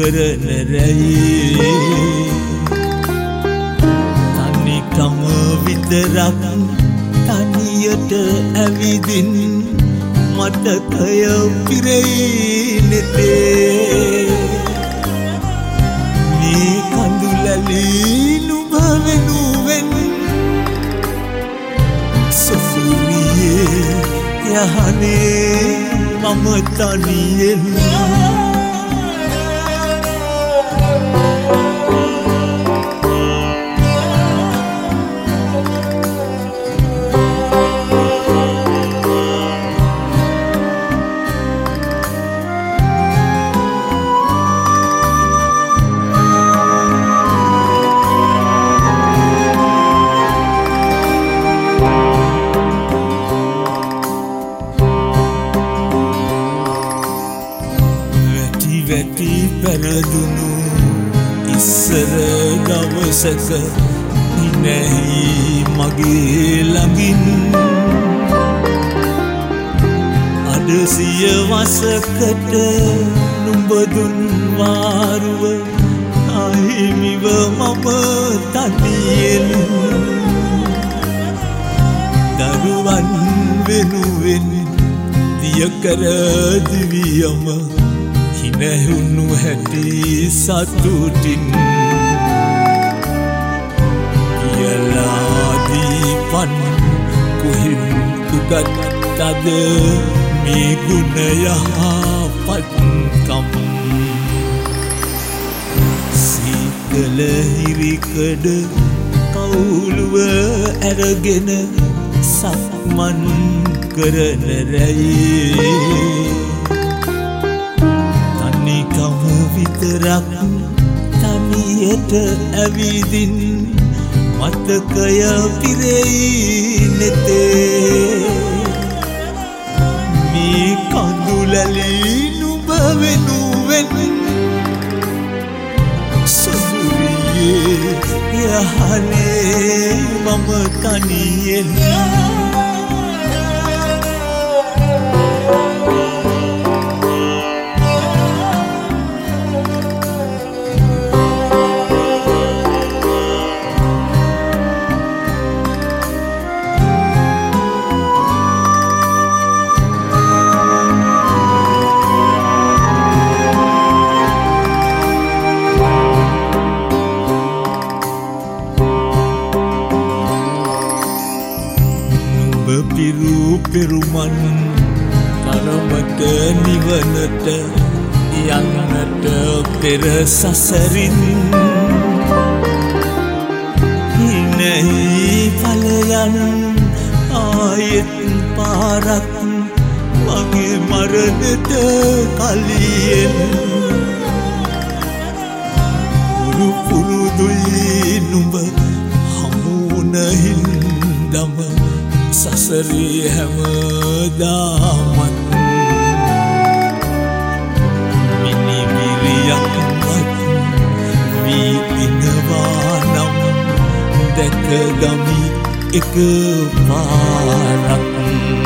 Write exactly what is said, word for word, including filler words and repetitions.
කරන රැයි තනිකම විතරක් තනියට ඇවිදින් මතකය පිරෙයි නෙතේ මේ කඳුලැලි නුඹ වෙනුවෙන් සොසුරියේ යහනේ මම තනියෙන් වැටි පැරදුණු ඉස්සර දවසක ඉනැහි මගේ ළඟින් අද සියවසකට නුඹ දුන් වාරුව අහිමිව මම තනියෙන් දරුවන් වෙනුවෙන් දියකර දිවියම හිනැහුණු හැටි සතුටින් කියලාදීපන් කුහින් උගත්තද මේ ගුණ යහපත්කම් සීතල හිරිකඩ කවුළුව ඇරගෙන සක්මන් කරන රැයි තනිකම විතරක් තනියට ඇවිදින් මතකය පිරෙයි නෙතේ මේ කඳුලැලි නුඹ වෙනුවෙන් සොසුරියේ යහනේ මම තනියෙන් පිරු පෙරුමන් තරමට නිවනට යන්නට පෙර සසරින් හිනෙහි ඵලයන් ආයෙත් පාරක් මගේ මරණට කලියෙන් පුරු පුරුදුයි නුඹ හමුවන හින්දම සසරේ හැමදාමත් මිනිබිරියක් වත් වී ඉනවා නම් දැක ගමි එක පාරක්